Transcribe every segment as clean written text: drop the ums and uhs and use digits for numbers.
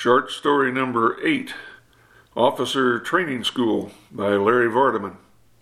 Short story number 8, Officer Training School by Larry Vardaman.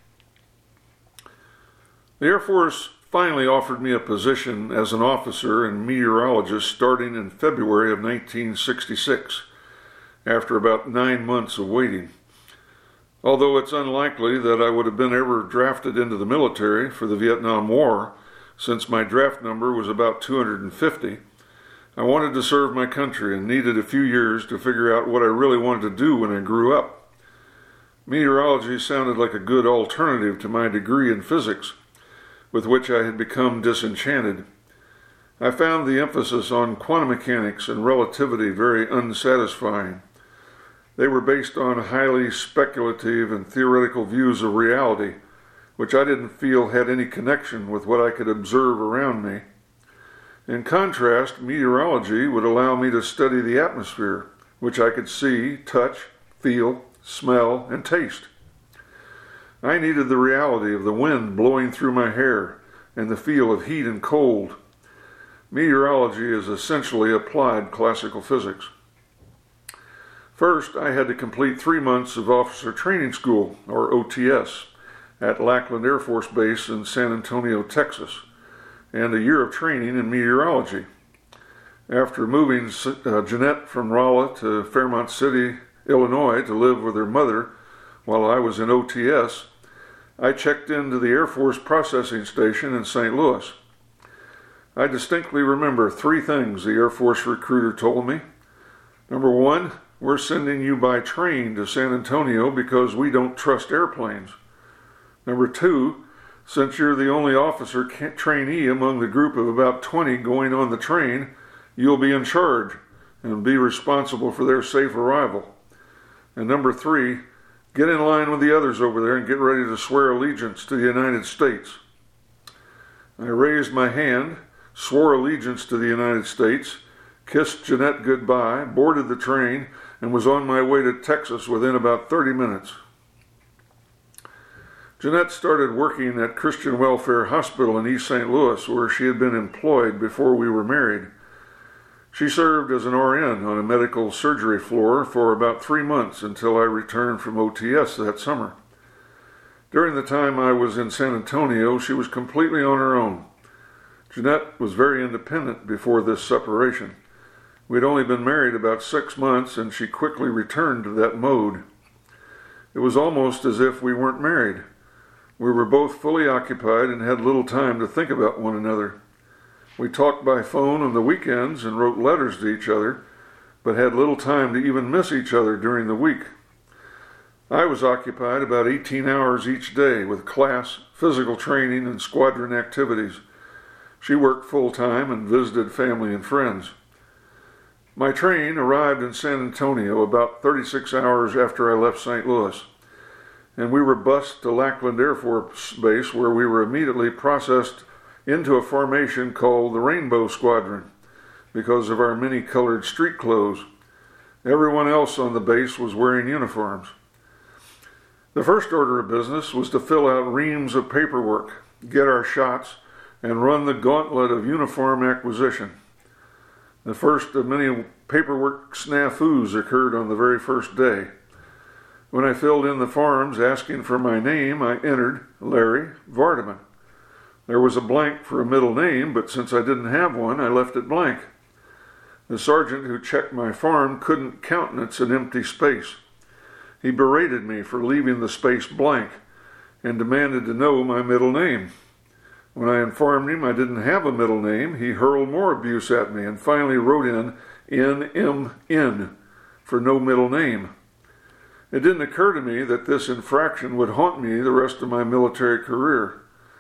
The Air Force finally offered me a position as an officer and meteorologist starting in February of 1966, after about 9 months of waiting. Although it's unlikely that I would have been ever drafted into the military for the Vietnam War, since my draft number was about 250, I wanted to serve my country and needed a few years to figure out what I really wanted to do when I grew up. Meteorology sounded like a good alternative to my degree in physics, with which I had become disenchanted. I found the emphasis on quantum mechanics and relativity very unsatisfying. They were based on highly speculative and theoretical views of reality, which I didn't feel had any connection with what I could observe around me. In contrast, meteorology would allow me to study the atmosphere, which I could see, touch, feel, smell, and taste. I needed the reality of the wind blowing through my hair and the feel of heat and cold. Meteorology is essentially applied classical physics. First, I had to complete 3 months of Officer Training School, or OTS, at Lackland Air Force Base in San Antonio, Texas, and a year of training in meteorology. After moving Jeanette from Rolla to Fairmont City, Illinois to live with her mother while I was in OTS, I checked into the Air Force Processing Station in St. Louis. I distinctly remember 3 things the Air Force recruiter told me. Number 1, we're sending you by train to San Antonio because we don't trust airplanes. Number 2, since you're the only officer trainee among the group of about 20 going on the train, you'll be in charge and be responsible for their safe arrival. And number 3, get in line with the others over there and get ready to swear allegiance to the United States. I raised my hand, swore allegiance to the United States, kissed Jeanette goodbye, boarded the train, and was on my way to Texas within about 30 minutes. Jeanette started working at Christian Welfare Hospital in East St. Louis, where she had been employed before we were married. She served as an RN on a medical surgery floor for about 3 months until I returned from OTS that summer. During the time I was in San Antonio, she was completely on her own. Jeanette was very independent before this separation. We'd only been married about 6 months, and she quickly returned to that mode. It was almost as if we weren't married. We were both fully occupied and had little time to think about one another. We talked by phone on the weekends and wrote letters to each other, but had little time to even miss each other during the week. I was occupied about 18 hours each day with class, physical training, and squadron activities. She worked full-time and visited family and friends. My train arrived in San Antonio about 36 hours after I left St. Louis, and we were bused to Lackland Air Force Base, where we were immediately processed into a formation called the Rainbow Squadron because of our many-colored street clothes. Everyone else on the base was wearing uniforms. The first order of business was to fill out reams of paperwork, get our shots, and run the gauntlet of uniform acquisition. The first of many paperwork snafus occurred on the very first day. When I filled in the forms asking for my name, I entered Larry Vardaman. There was a blank for a middle name, but since I didn't have one, I left it blank. The sergeant who checked my form couldn't countenance an empty space. He berated me for leaving the space blank and demanded to know my middle name. When I informed him I didn't have a middle name, he hurled more abuse at me and finally wrote in NMN for no middle name. It didn't occur to me that this infraction would haunt me the rest of my military career.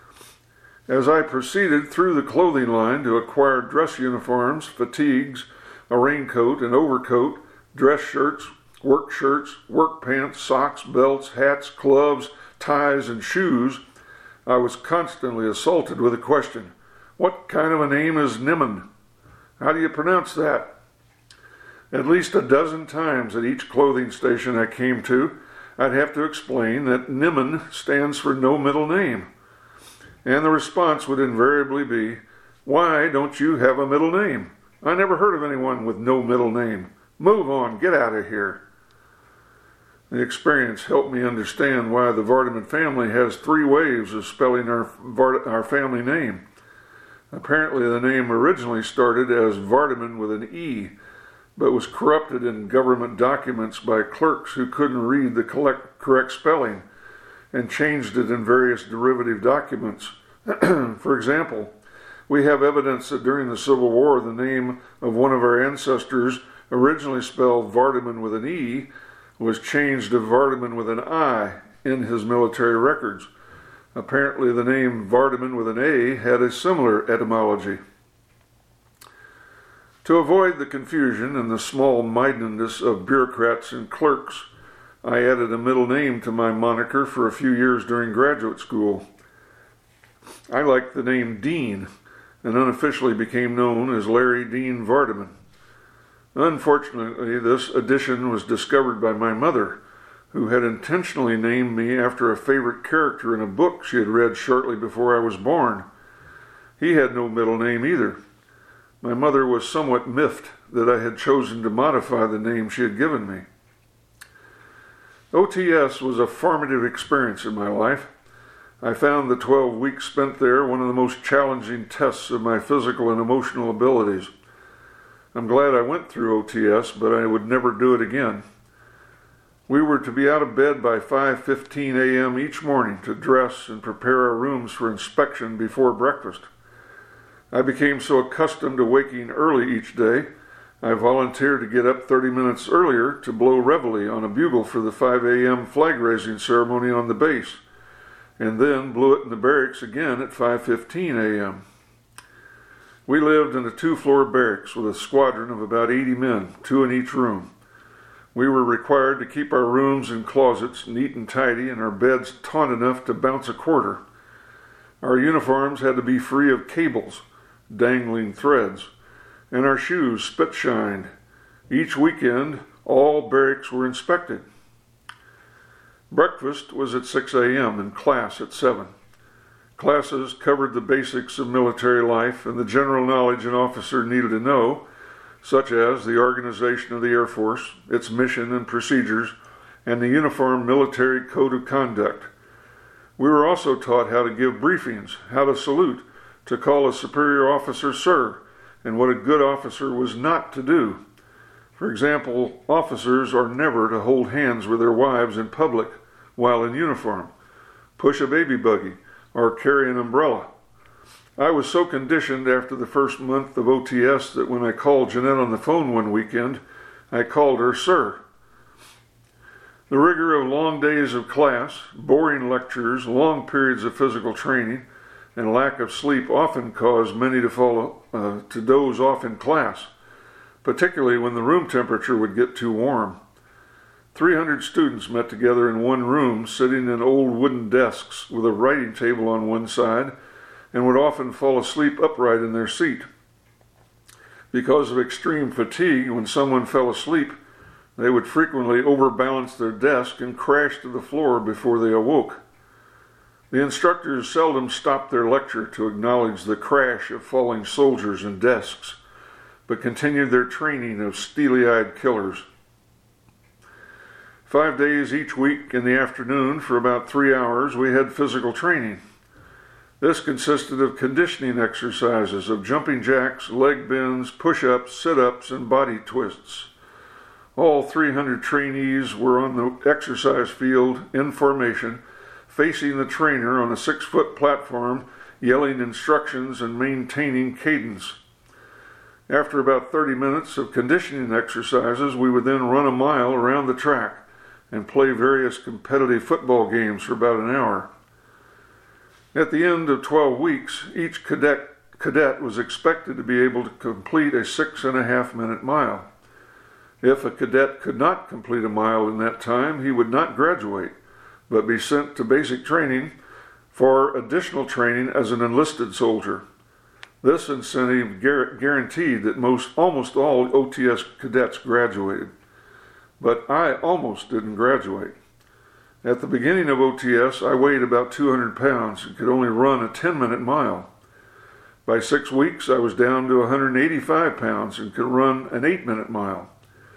As I proceeded through the clothing line to acquire dress uniforms, fatigues, a raincoat, an overcoat, dress shirts, work pants, socks, belts, hats, gloves, ties, and shoes, I was constantly assaulted with a question. What kind of a name is Nimmin? How do you pronounce that? At least a dozen times at each clothing station I came to, I'd have to explain that Nimmin stands for no middle name. And the response would invariably be, "Why don't you have a middle name? I never heard of anyone with no middle name. Move on, get out of here. The experience helped me understand why the Vardaman family has 3 ways of spelling our family name. Apparently the name originally started as Vardaman with an E, but was corrupted in government documents by clerks who couldn't read the correct spelling and changed it in various derivative documents. For example, we have evidence that during the Civil War the name of one of our ancestors, originally spelled Vardaman with an E, was changed to Vardaman with an I in his military records. Apparently the name Vardaman with an A had a similar etymology. To avoid the confusion and the small-mindedness of bureaucrats and clerks, I added a middle name to my moniker for a few years during graduate school. I liked the name Dean and unofficially became known as Larry Dean Vardaman. Unfortunately, this addition was discovered by my mother, who had intentionally named me after a favorite character in a book she had read shortly before I was born. He had no middle name either. My mother was somewhat miffed that I had chosen to modify the name she had given me. OTS was a formative experience in my life. I found the 12 weeks spent there one of the most challenging tests of my physical and emotional abilities. I'm glad I went through OTS, but I would never do it again. We were to be out of bed by 5:15 a.m. each morning to dress and prepare our rooms for inspection before breakfast. I became so accustomed to waking early each day, I volunteered to get up 30 minutes earlier to blow reveille on a bugle for the 5 a.m. flag-raising ceremony on the base, and then blew it in the barracks again at 5:15 a.m. We lived in a 2-floor barracks with a squadron of about 80 men, 2 in each room. We were required to keep our rooms and closets neat and tidy and our beds taut enough to bounce a quarter. Our uniforms had to be free of cables, dangling threads, and our shoes spit-shined. Each weekend, all barracks were inspected. Breakfast was at 6 a.m. and class at 7. Classes covered the basics of military life and the general knowledge an officer needed to know, such as the organization of the Air Force, its mission and procedures, and the Uniform Military Code of Conduct. We were also taught how to give briefings, how to salute, to call a superior officer sir, and what a good officer was not to do. For example, officers are never to hold hands with their wives in public while in uniform, push a baby buggy, or carry an umbrella. I was so conditioned after the first month of OTS that when I called Jeanette on the phone one weekend, I called her sir. The rigor of long days of class, boring lectures, long periods of physical training, and lack of sleep often caused many to doze off in class, particularly when the room temperature would get too warm. 300 students met together in one room, sitting in old wooden desks with a writing table on one side, and would often fall asleep upright in their seat. Because of extreme fatigue, when someone fell asleep, they would frequently overbalance their desk and crash to the floor before they awoke. The instructors seldom stopped their lecture to acknowledge the crash of falling soldiers and desks, but continued their training of steely-eyed killers. 5 days each week in the afternoon for about 3 hours we had physical training. This consisted of conditioning exercises of jumping jacks, leg bends, push-ups, sit-ups, and body twists. All 300 trainees were on the exercise field in formation, facing the trainer on a 6-foot platform, yelling instructions and maintaining cadence. After about 30 minutes of conditioning exercises, we would then run a mile around the track and play various competitive football games for about an hour. At the end of 12 weeks, each cadet was expected to be able to complete a 6.5-minute mile. If a cadet could not complete a mile in that time, he would not graduate, but be sent to basic training for additional training as an enlisted soldier. This incentive guaranteed that almost all OTS cadets graduated. But I almost didn't graduate. At the beginning of OTS, I weighed about 200 pounds and could only run a 10-minute mile. By 6 weeks, I was down to 185 pounds and could run an 8-minute mile.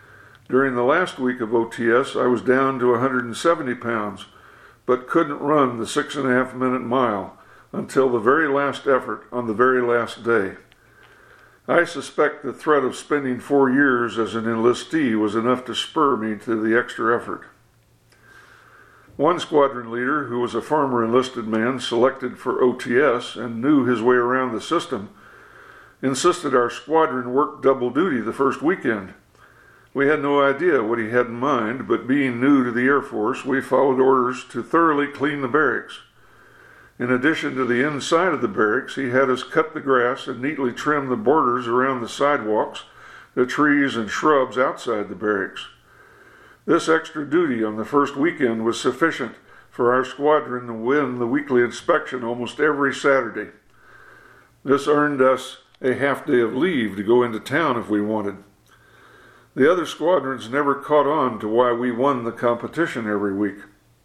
During the last week of OTS, I was down to 170 pounds, but couldn't run the 6.5-minute mile until the very last effort on the very last day. I suspect the threat of spending 4 years as an enlistee was enough to spur me to the extra effort. One squadron leader, who was a former enlisted man selected for OTS and knew his way around the system, insisted our squadron work double duty the first weekend. We had no idea what he had in mind, but being new to the Air Force, we followed orders to thoroughly clean the barracks. In addition to the inside of the barracks, he had us cut the grass and neatly trim the borders around the sidewalks, the trees and shrubs outside the barracks. This extra duty on the first weekend was sufficient for our squadron to win the weekly inspection almost every Saturday. This earned us a half day of leave to go into town if we wanted. The other squadrons never caught on to why we won the competition every week.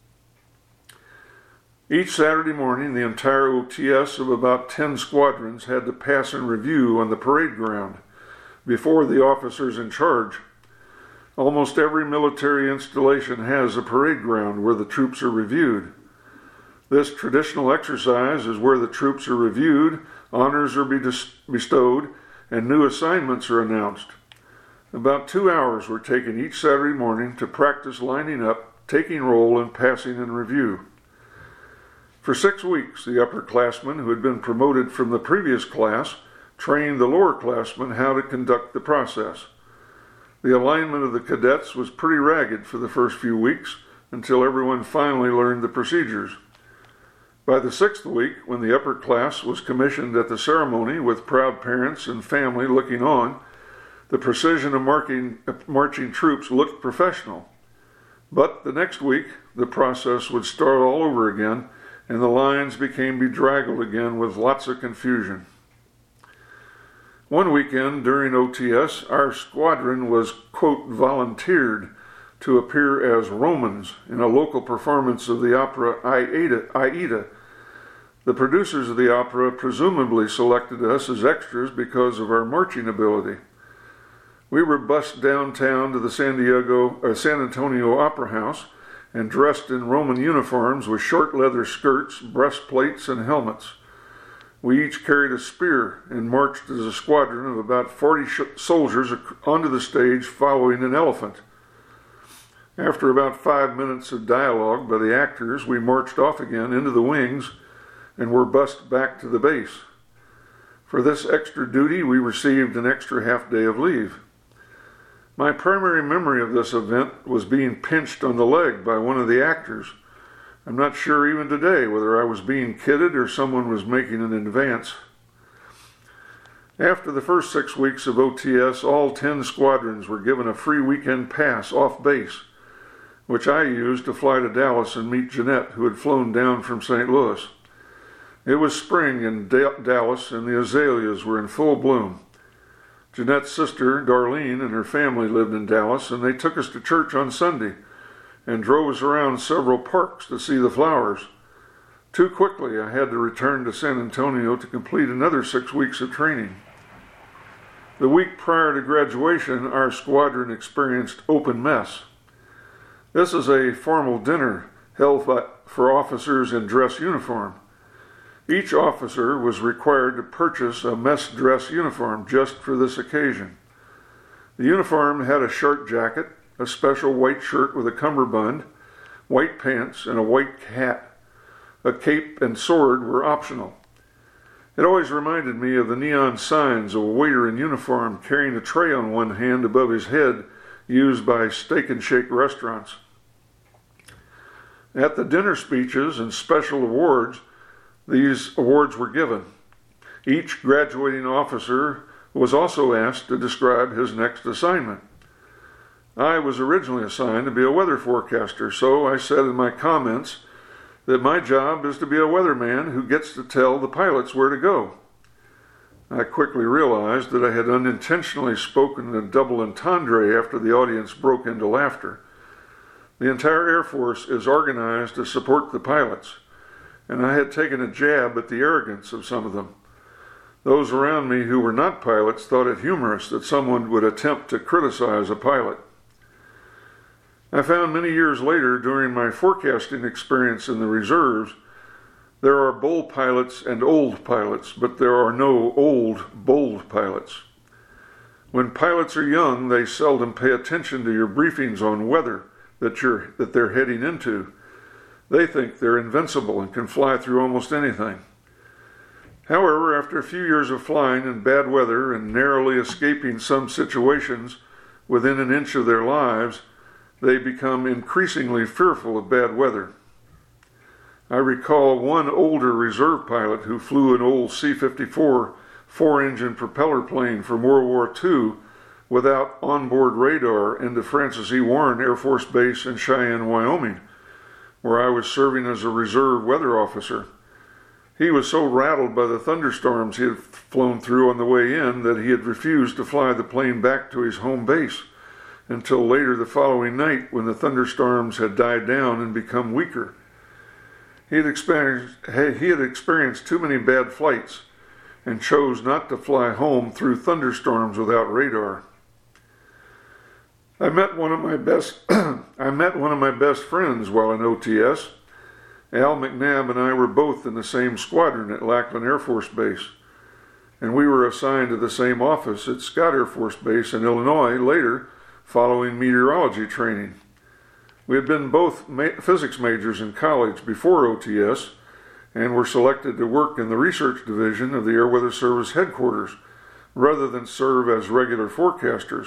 Each Saturday morning, the entire OTS of about 10 squadrons had to pass in review on the parade ground before the officers in charge. Almost every military installation has a parade ground where the troops are reviewed. This traditional exercise is where the troops are reviewed, honors are bestowed, and new assignments are announced. About 2 hours were taken each Saturday morning to practice lining up, taking roll, and passing in review. For 6 weeks, the upperclassmen who had been promoted from the previous class trained the lowerclassmen how to conduct the process. The alignment of the cadets was pretty ragged for the first few weeks until everyone finally learned the procedures. By the 6th week, when the upper class was commissioned at the ceremony with proud parents and family looking on, the precision of marching troops looked professional. But the next week, the process would start all over again, and the lines became bedraggled again with lots of confusion. One weekend during OTS, our squadron was, quote, volunteered to appear as Romans in a local performance of the opera Aida. The producers of the opera presumably selected us as extras because of our marching ability. We were bussed downtown to the San Antonio Opera House and dressed in Roman uniforms with short leather skirts, breastplates, and helmets. We each carried a spear and marched as a squadron of about 40 soldiers onto the stage following an elephant. After about 5 minutes of dialogue by the actors, we marched off again into the wings and were bussed back to the base. For this extra duty, we received an extra half day of leave. My primary memory of this event was being pinched on the leg by one of the actors. I'm not sure even today whether I was being kidded or someone was making an advance. After the first 6 weeks of OTS, all 10 squadrons were given a free weekend pass off base, which I used to fly to Dallas and meet Jeanette, who had flown down from St. Louis. It was spring in Dallas, and the azaleas were in full bloom. Jeanette's sister, Darlene, and her family lived in Dallas, and they took us to church on Sunday and drove us around several parks to see the flowers. Too quickly, I had to return to San Antonio to complete another 6 weeks of training. The week prior to graduation, our squadron experienced open mess. This is a formal dinner held for officers in dress uniform. Each officer was required to purchase a mess dress uniform just for this occasion. The uniform had a short jacket, a special white shirt with a cummerbund, white pants, and a white hat. A cape and sword were optional. It always reminded me of the neon signs of a waiter in uniform carrying a tray on one hand above his head used by Steak and Shake restaurants. At the dinner speeches and special awards, these awards were given. Each graduating officer was also asked to describe his next assignment. I was originally assigned to be a weather forecaster, so I said in my comments that my job is to be a weatherman who gets to tell the pilots where to go. I quickly realized that I had unintentionally spoken a double entendre after the audience broke into laughter. The entire Air Force is organized to support the pilots, and I had taken a jab at the arrogance of some of them. Those around me who were not pilots thought it humorous that someone would attempt to criticize a pilot. I found many years later, during my forecasting experience in the reserves, there are bull pilots and old pilots, but there are no old, bold pilots. When pilots are young, they seldom pay attention to your briefings on weather that they're heading into. They think they're invincible and can fly through almost anything. However, after a few years of flying in bad weather and narrowly escaping some situations within an inch of their lives, they become increasingly fearful of bad weather. I recall one older reserve pilot who flew an old C-54 four-engine propeller plane from World War II without onboard radar into Francis E. Warren Air Force Base in Cheyenne, Wyoming, where I was serving as a reserve weather officer. He was so rattled by the thunderstorms he had flown through on the way in that he had refused to fly the plane back to his home base until later the following night, when the thunderstorms had died down and become weaker. He had experienced too many bad flights and chose not to fly home through thunderstorms without radar. I met one of my best friends while in OTS. Al McNabb and I were both in the same squadron at Lackland Air Force Base, and we were assigned to the same office at Scott Air Force Base in Illinois later, following meteorology training. We had been both physics majors in college before OTS and were selected to work in the research division of the Air Weather Service headquarters rather than serve as regular forecasters.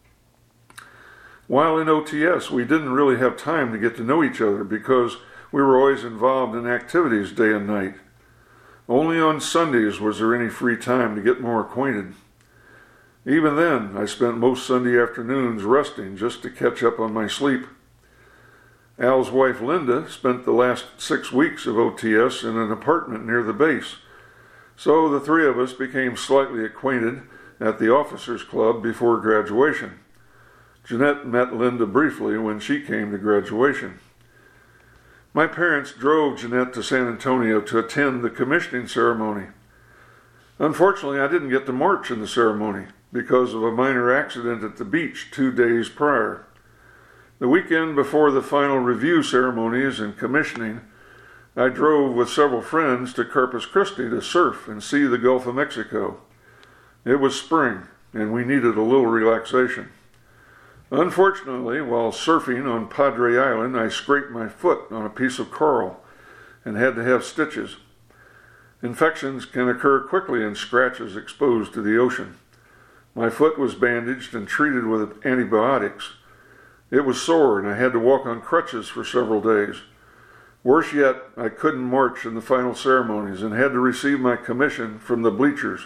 While in OTS, we didn't really have time to get to know each other because we were always involved in activities day and night. Only on Sundays was there any free time to get more acquainted. Even then, I spent most Sunday afternoons resting just to catch up on my sleep. Al's wife, Linda, spent the last 6 weeks of OTS in an apartment near the base, so the three of us became slightly acquainted at the Officers Club before graduation. Jeanette met Linda briefly when she came to graduation. My parents drove Jeanette to San Antonio to attend the commissioning ceremony. Unfortunately, I didn't get to march in the ceremony because of a minor accident at the beach 2 days prior. The weekend before the final review ceremonies and commissioning, I drove with several friends to Corpus Christi to surf and see the Gulf of Mexico. It was spring, and we needed a little relaxation. Unfortunately, while surfing on Padre Island, I scraped my foot on a piece of coral and had to have stitches. Infections can occur quickly in scratches exposed to the ocean. My foot was bandaged and treated with antibiotics. It was sore and I had to walk on crutches for several days. Worse yet, I couldn't march in the final ceremonies and had to receive my commission from the bleachers.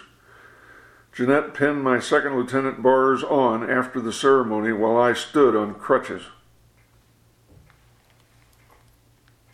Jeanette pinned my second lieutenant bars on after the ceremony while I stood on crutches.